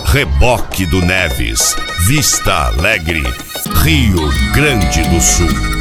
Reboque do Neves, Vista Alegre, Rio Grande do Sul.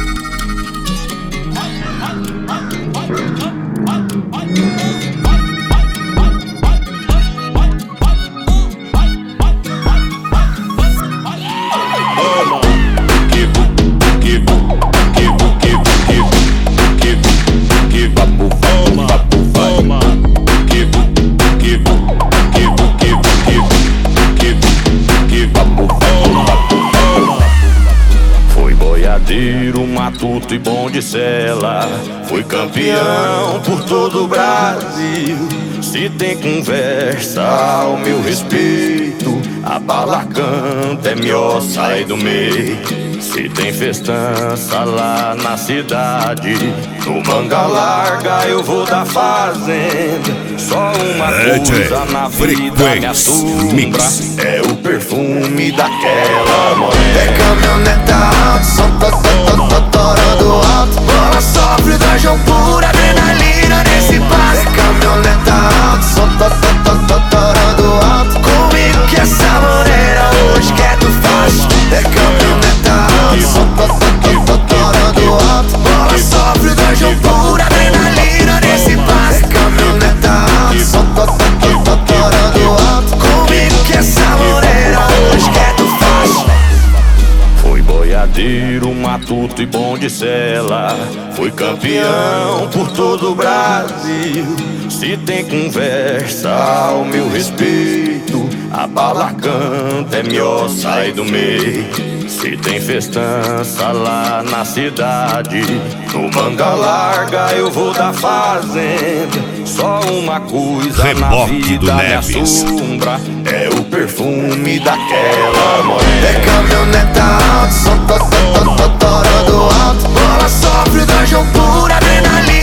Matuto e Bom de Sela, fui campeão por todo o Brasil. Se tem conversa ao meu respeito, a bala canta, é melhor sair do meio. Se tem festança lá na cidade, no manga larga eu vou da fazenda. Só uma coisa na vida me assombra, é o perfume daquela morena. É caminhoneta alta, som torando alto. Bola sofre, dragão pura, adrenalina nesse passo. É caminhoneta alta, som torando alto. Comigo que essa morena hoje quer tu faz. É caminhoneta alta, som torando alto. Bola sofre, dragão pura, adrenalina nesse passo. É caminhoneta alta, som torando alto. Comigo que essa morena hoje quer tu faz. Fui boiadeiro, matuto e Bom de Sela, fui campeão por todo o Brasil. Se tem conversa ao meu respeito, a bala canta, é melhor sair do meio. Se tem festança lá na cidade, no manga larga eu vou da fazenda. Só uma coisa Reboque na vida me assombra, é o perfume daquela morena. É caminhoneta alta, som torando alto. Bola sofre, dragão pura, adrenalina